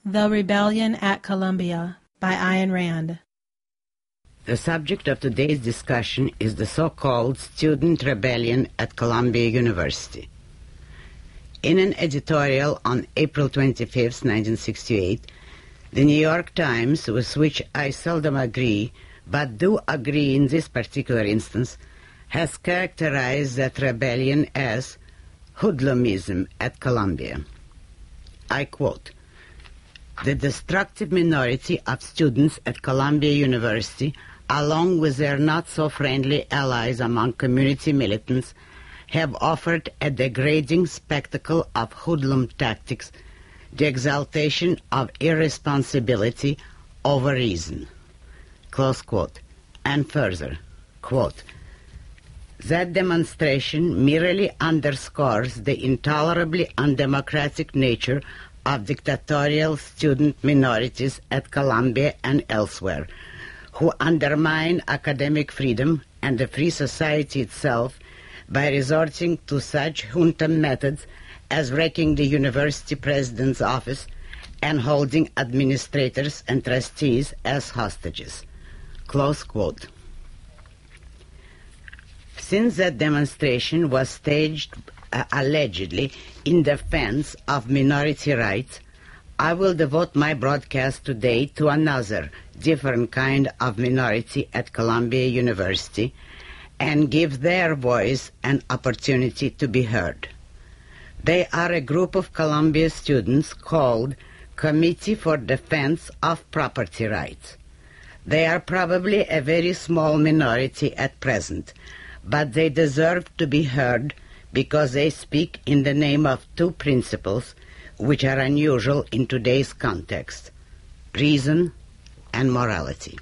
The Rebellion at Columbia by Ayn Rand. The subject of today's discussion is the so-called student rebellion at Columbia University. In an editorial on April 25, 1968, the New York Times, with which I seldom agree, but do agree in this particular instance, has characterized that rebellion as hoodlumism at Columbia. I quote, "The destructive minority of students at Columbia University, along with their not-so-friendly allies among community militants, have offered a degrading spectacle of hoodlum tactics, the exaltation of irresponsibility over reason." Close quote. And further, quote, "That demonstration merely underscores the intolerably undemocratic nature of dictatorial student minorities at Columbia and elsewhere, who undermine academic freedom and the free society itself by resorting to such junta methods as wrecking the university president's office and holding administrators and trustees as hostages." Close quote. Since that demonstration was staged allegedly in defense of minority rights, I will devote my broadcast today to another, different kind of minority at Columbia University and give their voice an opportunity to be heard. They are a group of Columbia students called Committee for Defense of Property Rights. They are probably a very small minority at present, but they deserve to be heard because they speak in the name of two principles which are unusual in today's context: reason and morality.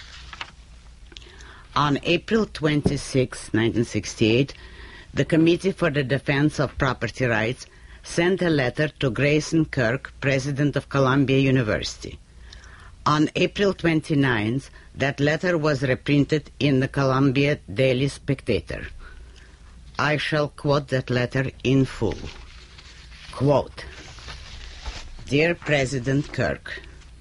On April 26, 1968, the Committee for the Defense of Property Rights sent a letter to Grayson Kirk, president of Columbia University. On April 29th, that letter was reprinted in the Columbia Daily Spectator. I shall quote that letter in full. Quote, "Dear President Kirk,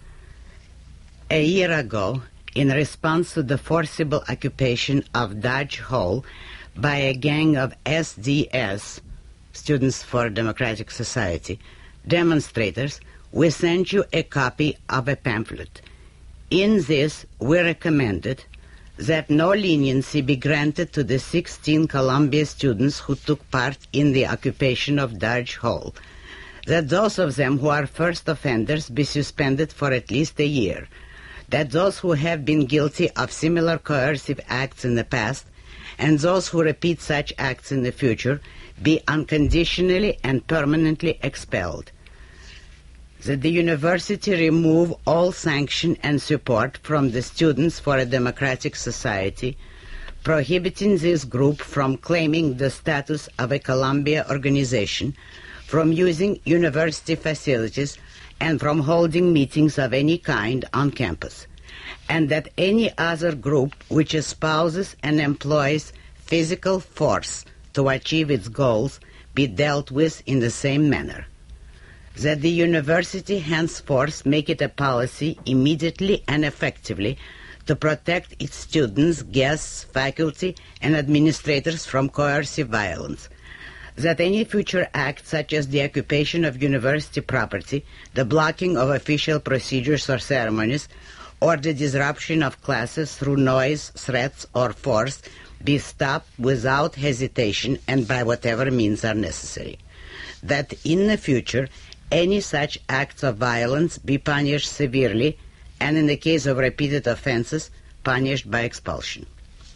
a year ago, in response to the forcible occupation of Dodge Hall by a gang of SDS, Students for Democratic Society, demonstrators, we sent you a copy of a pamphlet. In this, we recommended that no leniency be granted to the 16 Columbia students who took part in the occupation of Dodge Hall, that those of them who are first offenders be suspended for at least a year, that those who have been guilty of similar coercive acts in the past and those who repeat such acts in the future be unconditionally and permanently expelled, that the university remove all sanction and support from the Students for a Democratic Society, prohibiting this group from claiming the status of a Columbia organization, from using university facilities, and from holding meetings of any kind on campus, and that any other group which espouses and employs physical force to achieve its goals be dealt with in the same manner, that the university henceforth make it a policy immediately and effectively to protect its students, guests, faculty, and administrators from coercive violence, that any future act such as the occupation of university property, the blocking of official procedures or ceremonies, or the disruption of classes through noise, threats, or force be stopped without hesitation and by whatever means are necessary, that in the future any such acts of violence be punished severely, and in the case of repeated offenses, punished by expulsion.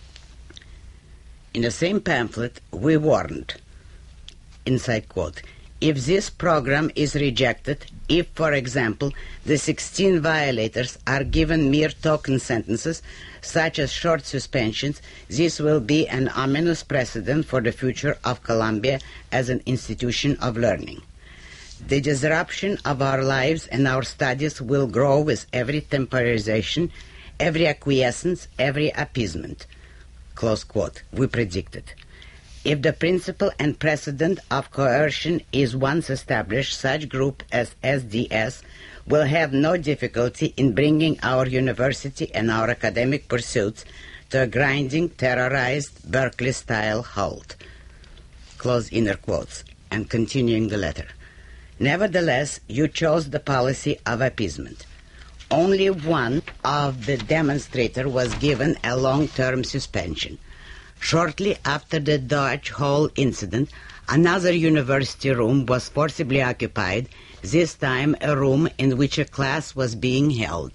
In the same pamphlet, we warned, inside quote, if this program is rejected, if, for example, the 16 violators are given mere token sentences, such as short suspensions, this will be an ominous precedent for the future of Columbia as an institution of learning. The disruption of our lives and our studies will grow with every temporization, every acquiescence, every appeasement. Close quote, we predicted. If the principle and precedent of coercion is once established, such group as SDS will have no difficulty in bringing our university and our academic pursuits to a grinding, terrorized, Berkeley-style halt. Close inner quotes, and continuing the letter. Nevertheless, you chose the policy of appeasement. Only one of the demonstrators was given a long-term suspension. Shortly after the Dodge Hall incident, another university room was forcibly occupied, this time a room in which a class was being held.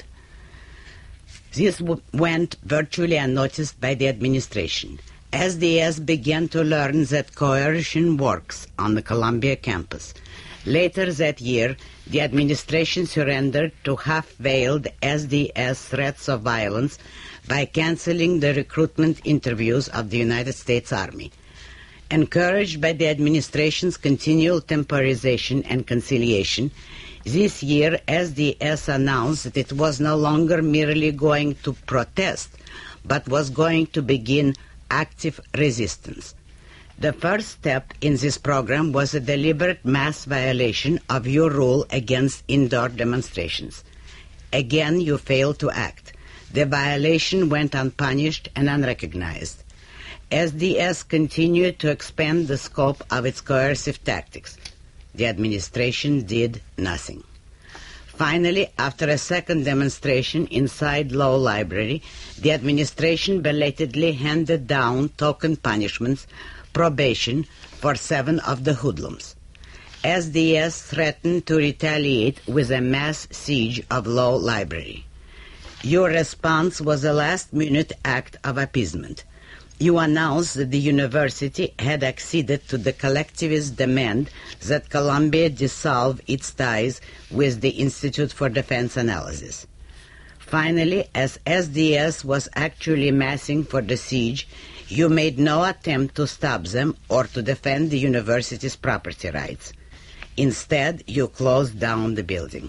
This went virtually unnoticed by the administration. SDS began to learn that coercion works on the Columbia campus. Later that year, the administration surrendered to half-veiled SDS threats of violence by canceling the recruitment interviews of the United States Army. Encouraged by the administration's continual temporization and conciliation, this year SDS announced that it was no longer merely going to protest, but was going to begin active resistance. The first step in this program was a deliberate mass violation of your rule against indoor demonstrations. Again, you failed to act. The violation went unpunished and unrecognized. SDS continued to expand the scope of its coercive tactics. The administration did nothing. Finally, after a second demonstration inside Law Library, the administration belatedly handed down token punishments, probation, for 7 of the hoodlums. SDS threatened to retaliate with a mass siege of Law Library. Your response was a last-minute act of appeasement. You announced that the university had acceded to the collectivist demand that Columbia dissolve its ties with the Institute for Defense Analysis. Finally, as SDS was actually massing for the siege, you made no attempt to stop them or to defend the university's property rights. Instead, you closed down the building.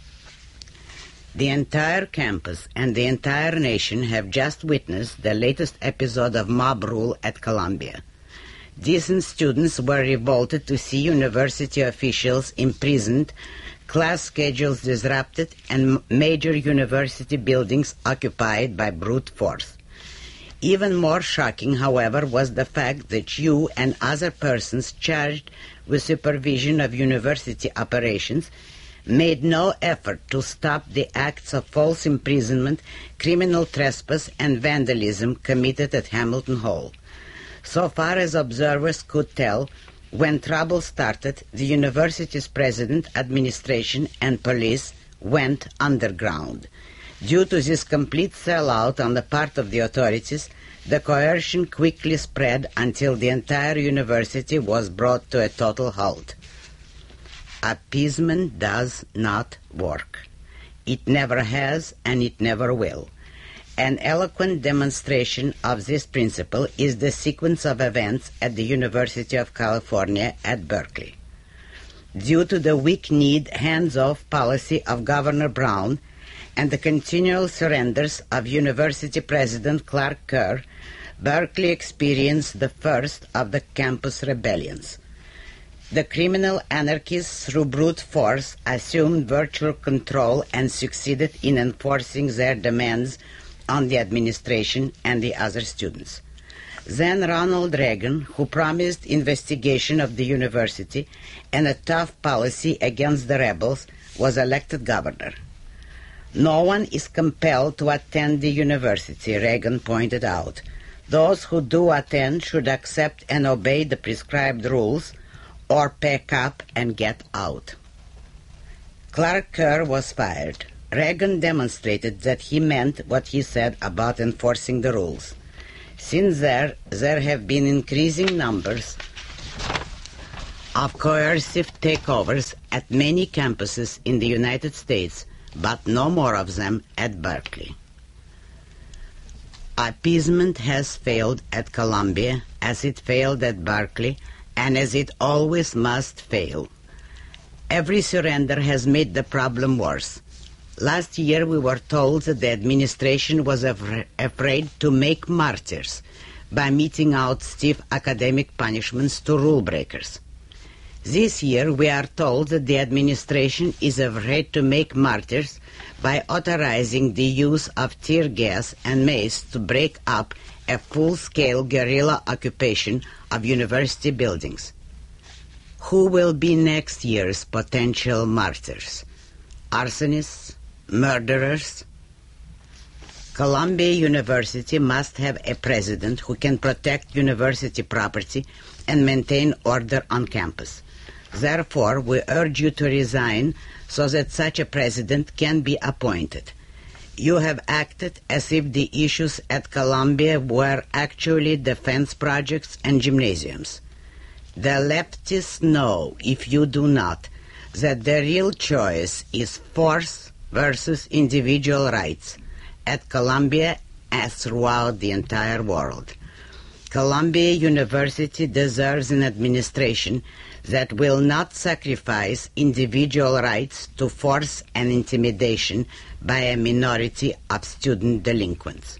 The entire campus and the entire nation have just witnessed the latest episode of mob rule at Columbia. Decent students were revolted to see university officials imprisoned, class schedules disrupted, and major university buildings occupied by brute force. Even more shocking, however, was the fact that you and other persons charged with supervision of university operations made no effort to stop the acts of false imprisonment, criminal trespass, and vandalism committed at Hamilton Hall. So far as observers could tell, when trouble started, the university's president, administration, and police went underground. Due to this complete sellout on the part of the authorities, the coercion quickly spread until the entire university was brought to a total halt. Appeasement does not work. It never has, and it never will. An eloquent demonstration of this principle is the sequence of events at the University of California at Berkeley. Due to the weak-kneed, hands-off policy of Governor Brown and the continual surrenders of University President Clark Kerr, Berkeley experienced the first of the campus rebellions. The criminal anarchists, through brute force, assumed virtual control and succeeded in enforcing their demands on the administration and the other students. Then Ronald Reagan, who promised investigation of the university and a tough policy against the rebels, was elected governor. No one is compelled to attend the university, Reagan pointed out. Those who do attend should accept and obey the prescribed rules, or pack up and get out. Clark Kerr was fired. Reagan demonstrated that he meant what he said about enforcing the rules. Since there have been increasing numbers of coercive takeovers at many campuses in the United States, but no more of them at Berkeley. Appeasement has failed at Columbia, as it failed at Berkeley, and as it always must fail. Every surrender has made the problem worse. Last year we were told that the administration was afraid to make martyrs by meting out stiff academic punishments to rule breakers. This year we are told that the administration is afraid to make martyrs by authorizing the use of tear gas and mace to break up a full-scale guerrilla occupation of university buildings. Who will be next year's potential martyrs? Arsonists? Murderers? Columbia University must have a president who can protect university property and maintain order on campus. Therefore, we urge you to resign so that such a president can be appointed. You have acted as if the issues at Columbia were actually defense projects and gymnasiums. The leftists know, if you do not, that the real choice is force versus individual rights at Columbia as throughout the entire world. Columbia University deserves an administration that will not sacrifice individual rights to force and intimidation by a minority of student delinquents.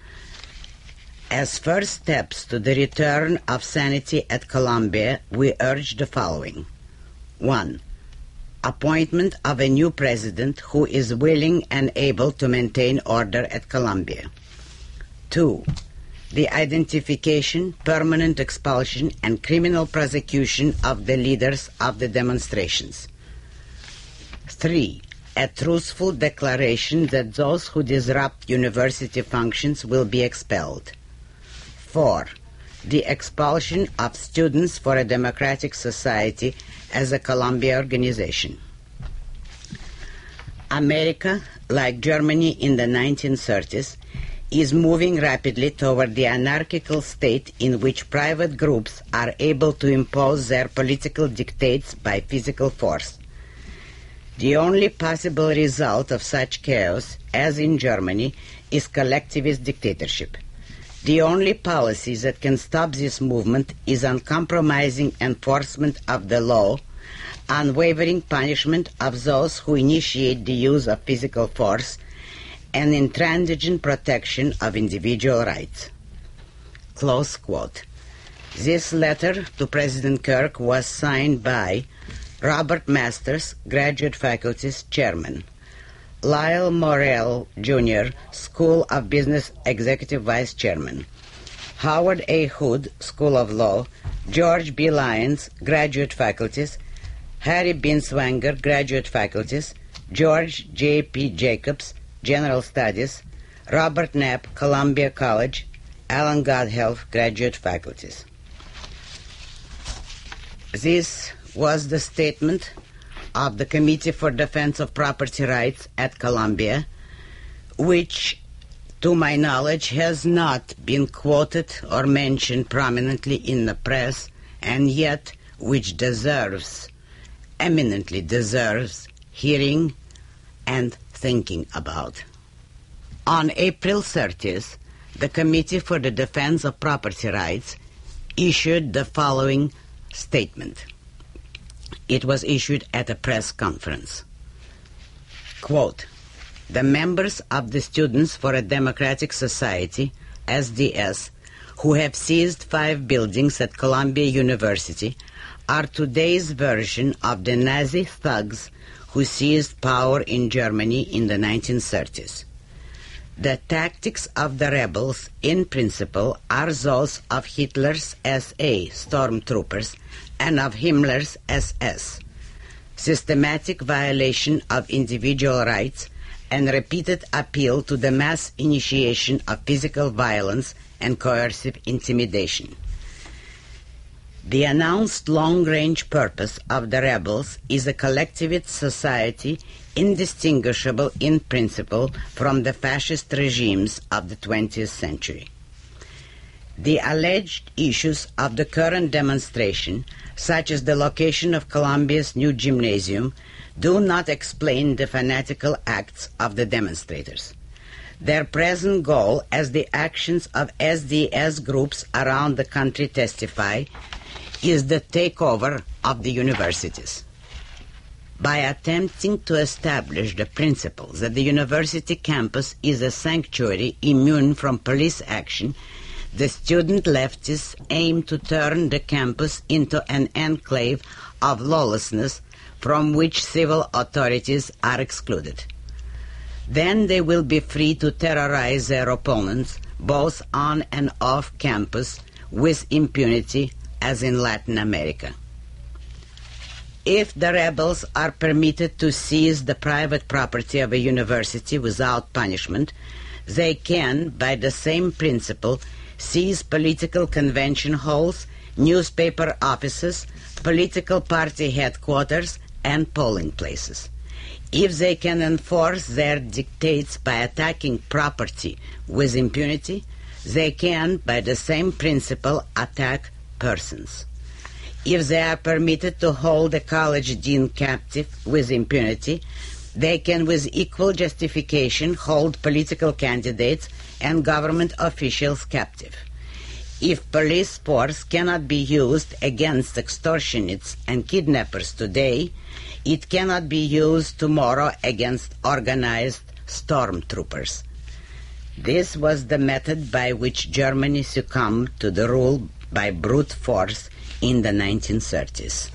As first steps to the return of sanity at Columbia, we urge the following. 1. Appointment of a new president who is willing and able to maintain order at Columbia. 2. The identification, permanent expulsion, and criminal prosecution of the leaders of the demonstrations. 3. A truthful declaration that those who disrupt university functions will be expelled. 4. The expulsion of Students for a Democratic Society as a Columbia organization. America, like Germany in the 1930s, is moving rapidly toward the anarchical state in which private groups are able to impose their political dictates by physical force. The only possible result of such chaos, as in Germany, is collectivist dictatorship. The only policy that can stop this movement is uncompromising enforcement of the law, unwavering punishment of those who initiate the use of physical force, and intransigent protection of individual rights. Close quote. This letter to President Kirk was signed by Robert Masters, Graduate Faculty's Chairman, Lyle Morrell, Jr., School of Business Executive Vice Chairman, Howard A. Hood, School of Law, George B. Lyons, Graduate Faculties, Harry Binswanger, Graduate Faculties, George J. P. Jacobs, General Studies, Robert Knapp, Columbia College, Alan Godhelf, Graduate Faculties. This was the statement of the Committee for Defense of Property Rights at Columbia, which, to my knowledge, has not been quoted or mentioned prominently in the press, and yet which eminently deserves hearing and thinking about. On April 30th, the Committee for the Defense of Property Rights issued the following statement. It was issued at a press conference. Quote, the members of the Students for a Democratic Society, SDS, who have seized 5 buildings at Columbia University are today's version of the Nazi thugs who seized power in Germany in the 1930s. The tactics of the rebels, in principle, are those of Hitler's SA stormtroopers and of Himmler's SS. Systematic violation of individual rights and repeated appeal to the mass initiation of physical violence and coercive intimidation. The announced long-range purpose of the rebels is a collectivist society indistinguishable in principle from the fascist regimes of the 20th century. The alleged issues of the current demonstration, such as the location of Columbia's new gymnasium, do not explain the fanatical acts of the demonstrators. Their present goal, as the actions of SDS groups around the country testify, is the takeover of the universities. By attempting to establish the principle that the university campus is a sanctuary immune from police action, the student leftists aim to turn the campus into an enclave of lawlessness from which civil authorities are excluded. Then they will be free to terrorize their opponents, both on and off campus, with impunity, as in Latin America. If the rebels are permitted to seize the private property of a university without punishment, they can, by the same principle, seize political convention halls, newspaper offices, political party headquarters, and polling places. If they can enforce their dictates by attacking property with impunity, they can, by the same principle, attack persons. If they are permitted to hold a college dean captive with impunity, they can with equal justification hold political candidates and government officials captive. If police force cannot be used against extortionists and kidnappers today, it cannot be used tomorrow against organized stormtroopers. This was the method by which Germany succumbed to the rule by brute force in the 1930s.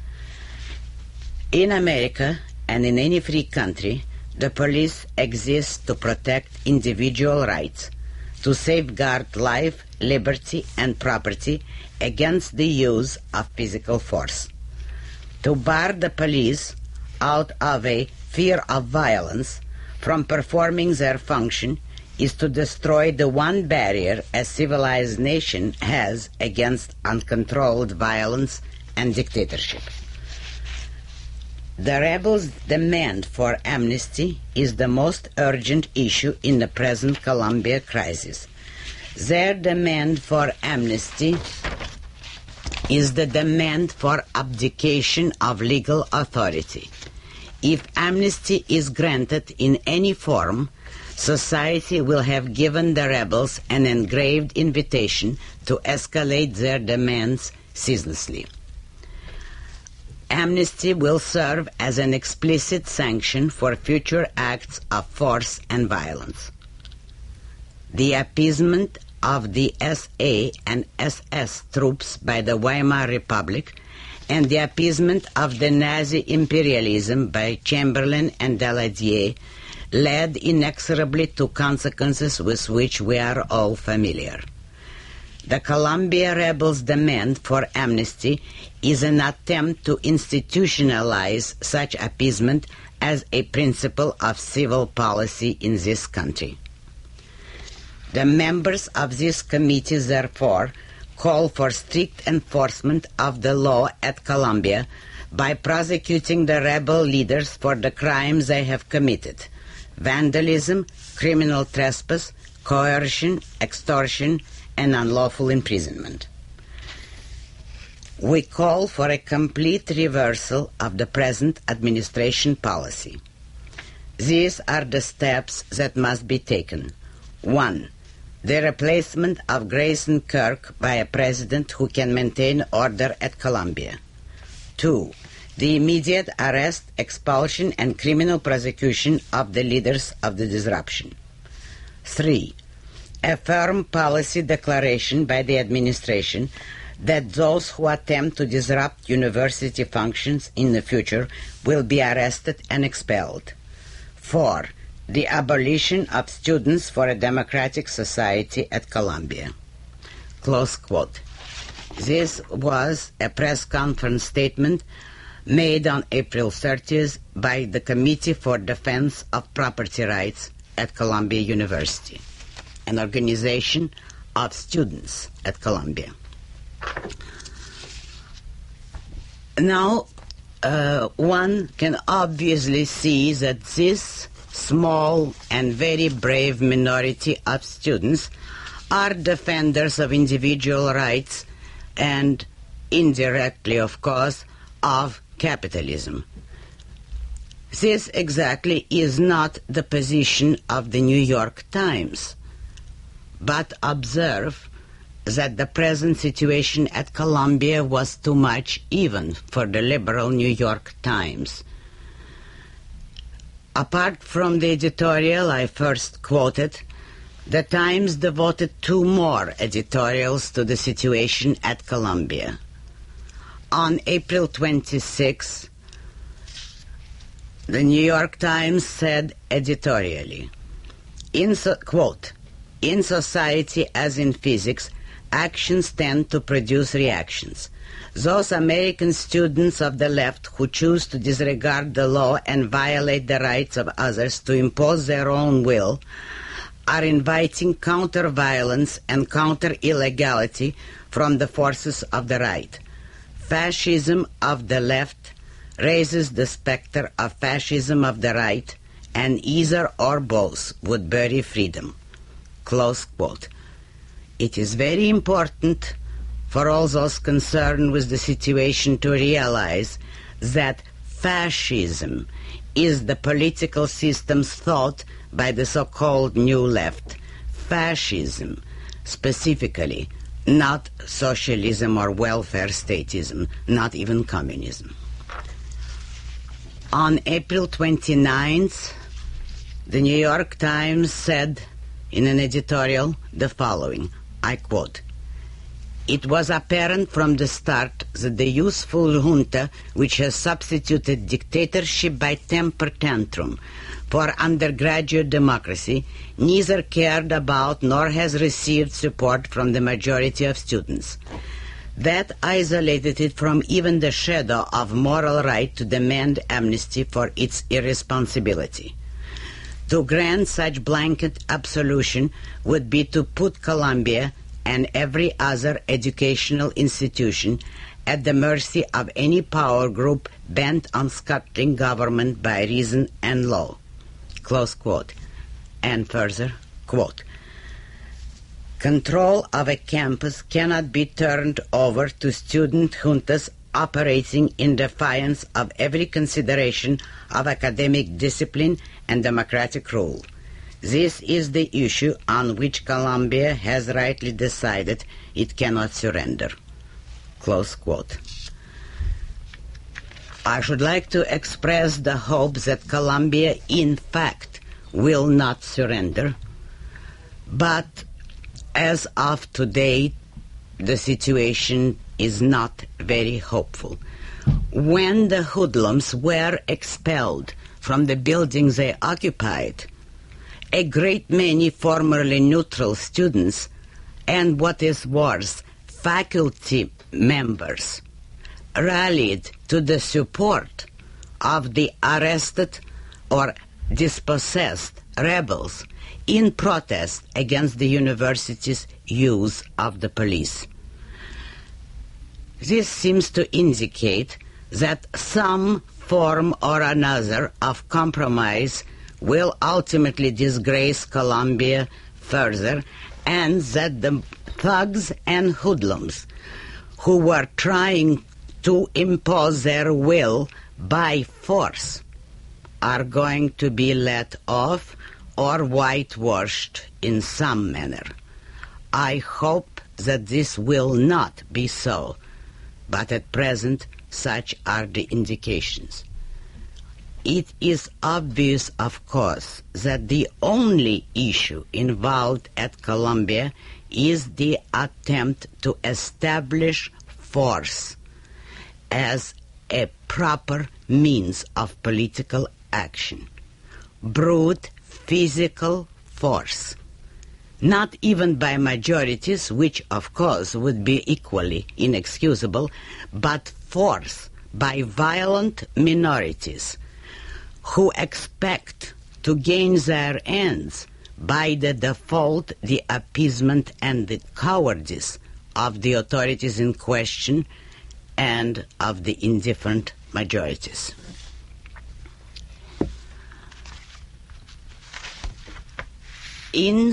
In America and in any free country, the police exists to protect individual rights, to safeguard life, liberty, and property against the use of physical force. To bar the police out of a fear of violence from performing their function is to destroy the one barrier a civilized nation has against uncontrolled violence and dictatorship. The rebels' demand for amnesty is the most urgent issue in the present Colombia crisis. Their demand for amnesty is the demand for abdication of legal authority. If amnesty is granted in any form, society will have given the rebels an engraved invitation to escalate their demands ceaselessly. Amnesty will serve as an explicit sanction for future acts of force and violence. The appeasement of the SA and SS troops by the Weimar Republic and the appeasement of the Nazi imperialism by Chamberlain and Daladier led inexorably to consequences with which we are all familiar. The Colombia rebels' demand for amnesty is an attempt to institutionalize such appeasement as a principle of civil policy in this country. The members of this committee, therefore, call for strict enforcement of the law at Colombia by prosecuting the rebel leaders for the crimes they have committed: vandalism, criminal trespass, coercion, extortion, and unlawful imprisonment. We call for a complete reversal of the present administration policy. These are the steps that must be taken. 1. The replacement of Grayson Kirk by a president who can maintain order at Colombia. 2. The immediate arrest, expulsion, and criminal prosecution of the leaders of the disruption. 3. A firm policy declaration by the administration that those who attempt to disrupt university functions in the future will be arrested and expelled. 4. The abolition of Students for a Democratic Society at Columbia. Close quote. This was a press conference statement made on April 30th by the Committee for Defense of Property Rights at Columbia University, an organization of students at Columbia. Now, one can obviously see that this small and very brave minority of students are defenders of individual rights and, indirectly, of course, of capitalism. This exactly is not the position of the New York Times. But observe that the present situation at Columbia was too much even for the liberal New York Times. Apart from the editorial I first quoted, The Times devoted 2 more editorials to the situation at Columbia. On April 26, the New York Times said editorially, quote, "In society as in physics, actions tend to produce reactions. Those American students of the left who choose to disregard the law and violate the rights of others to impose their own will are inviting counter-violence and counter-illegality from the forces of the right. Fascism of the left raises the specter of fascism of the right, and either or both would bury freedom." Close quote. It is very important for all those concerned with the situation to realize that fascism is the political system's thought by the so-called New Left. Fascism, specifically, not socialism or welfare statism, not even communism. On April 29th, the New York Times said in an editorial the following, I quote, "It was apparent from the start that the useful junta, which has substituted dictatorship by temper tantrum for undergraduate democracy, neither cared about nor has received support from the majority of students. That isolated it from even the shadow of moral right to demand amnesty for its irresponsibility. To grant such blanket absolution would be to put Columbia and every other educational institution at the mercy of any power group bent on scuttling government by reason and law." Close quote. And further, quote, "Control of a campus cannot be turned over to student juntas operating in defiance of every consideration of academic discipline and democratic rule. This is the issue on which Columbia has rightly decided it cannot surrender." Close quote. I should like to express the hope that Columbia, in fact, will not surrender. But as of today, the situation is not very hopeful. When the hoodlums were expelled from the buildings they occupied, a great many formerly neutral students and, what is worse, faculty members rallied to the support of the arrested or dispossessed rebels in protest against the university's use of the police. This seems to indicate that some form or another of compromise will ultimately disgrace Columbia further, and that the thugs and hoodlums who were trying to impose their will by force are going to be let off or whitewashed in some manner. I hope that this will not be so, but at present such are the indications. It is obvious, of course, that the only issue involved at Columbia is the attempt to establish force as a proper means of political action. Brute physical force. Not even by majorities, which of course would be equally inexcusable, but force by violent minorities who expect to gain their ends by the default, the appeasement, and the cowardice of the authorities in question and of the indifferent majorities. In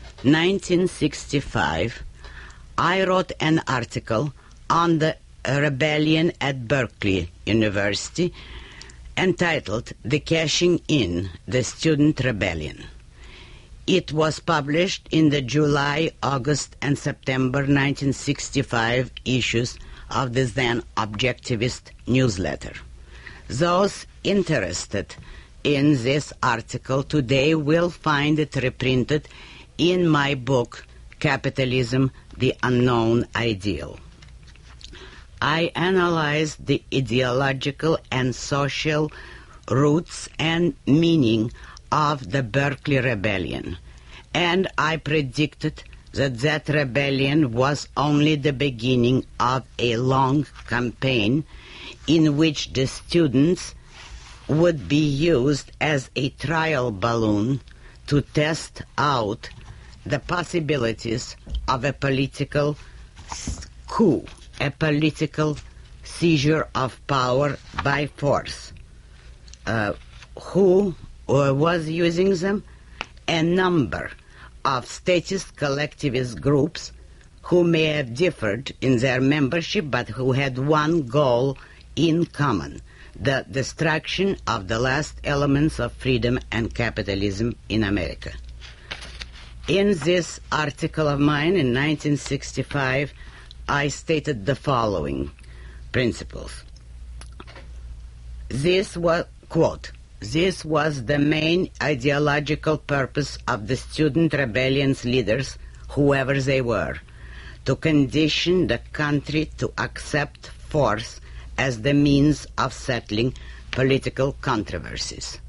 1965, I wrote an article on the rebellion at Berkeley University entitled "The Cashing In, the Student Rebellion." It was published in the July, August, and September 1965 issues of the then Objectivist newsletter. Those interested in this article today will find it reprinted in my book, Capitalism, the Unknown Ideal. I analyzed the ideological and social roots and meaning of the Berkeley Rebellion, and I predicted that rebellion was only the beginning of a long campaign in which the students would be used as a trial balloon to test out the possibilities of a political coup, a political seizure of power by force. Who was using them? A number of statist collectivist groups who may have differed in their membership but who had one goal in common: the destruction of the last elements of freedom and capitalism in America. In this article of mine in 1965, I stated the following principles. This was, quote, "This was the main ideological purpose of the student rebellion's leaders, whoever they were, to condition the country to accept force as the means of settling political controversies.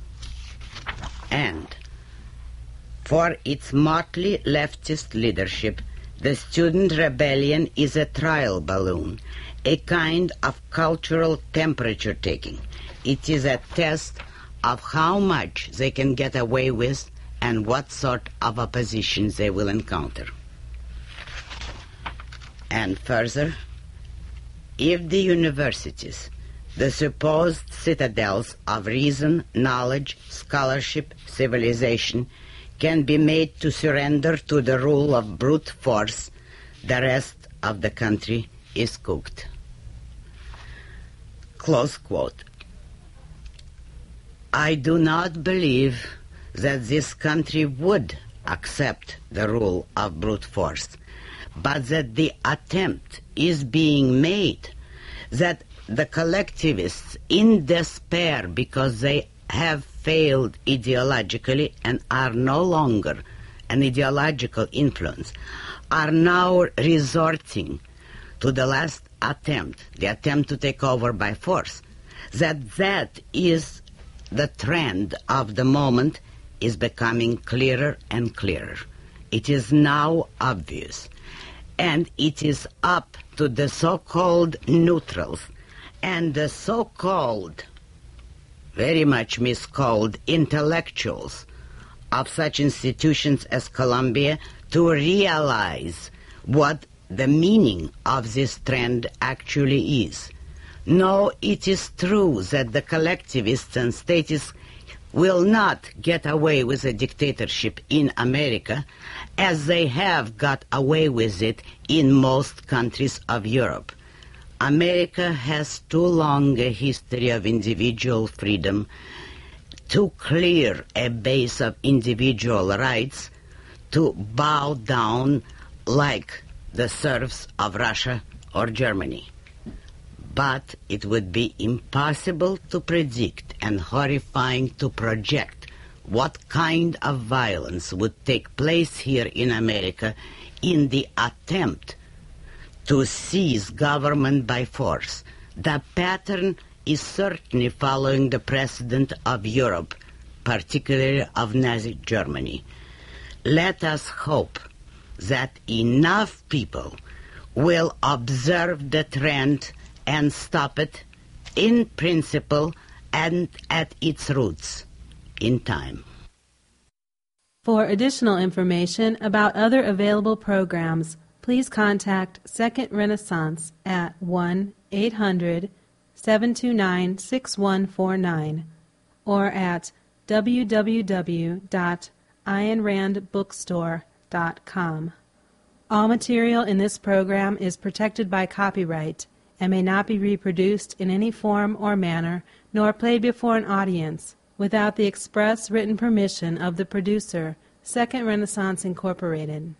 And for its motley leftist leadership, the student rebellion is a trial balloon, a kind of cultural temperature taking. It is a test of how much they can get away with and what sort of opposition they will encounter." And further, if the universities, the supposed citadels of reason, knowledge, scholarship, civilization, can be made to surrender to the rule of brute force, the rest of the country is cooked. Close quote. I do not believe that this country would accept the rule of brute force, but that the attempt is being made, that the collectivists, in despair because they have failed ideologically and are no longer an ideological influence, are now resorting to the last attempt, the attempt to take over by force, that is the trend of the moment is becoming clearer and clearer. It is now obvious. And it is up to the so-called neutrals and the so-called, very much miscalled, intellectuals of such institutions as Columbia to realize what the meaning of this trend actually is. No, it is true that the collectivists and statists will not get away with a dictatorship in America as they have got away with it in most countries of Europe. America has too long a history of individual freedom, too clear a base of individual rights to bow down like the serfs of Russia or Germany. But it would be impossible to predict and horrifying to project what kind of violence would take place here in America in the attempt to seize government by force. The pattern is certainly following the precedent of Europe, particularly of Nazi Germany. Let us hope that enough people will observe the trend and stop it in principle and at its roots in time. For additional information about other available programs, please contact Second Renaissance at 1-800-729-6149 or at www.aynrandbookstore.com. All material in this program is protected by copyright and may not be reproduced in any form or manner, nor played before an audience, without the express written permission of the producer, Second Renaissance Incorporated.